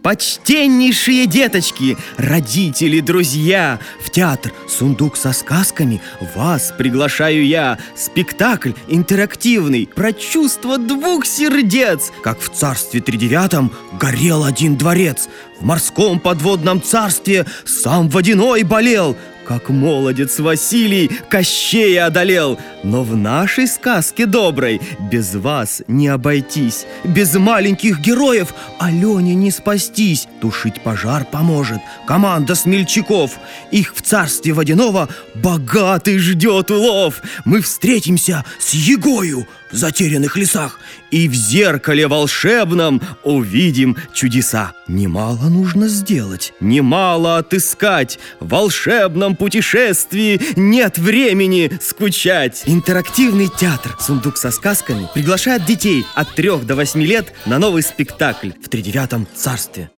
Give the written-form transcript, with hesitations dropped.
Почтеннейшие деточки, родители, друзья, в театр «Сундук со сказками» вас приглашаю я. Спектакль интерактивный про чувство двух сердец. Как в царстве тридевятом горел один дворец, в морском подводном царстве сам водяной болел, как молодец Василий Кощея одолел. Но в нашей сказке доброй без вас не обойтись. Без маленьких героев Алене не спастись. Тушить пожар поможет команда смельчаков. Их в царстве водяного богатый ждет улов. Мы встретимся с Егою в затерянных лесах и в зеркале волшебном увидим чудеса. Немало нужно сделать, немало отыскать. В волшебном путешествии нет времени скучать. Интерактивный театр «Сундук со сказками» приглашает детей от 3 до 8 лет на новый спектакль в тридевятом царстве.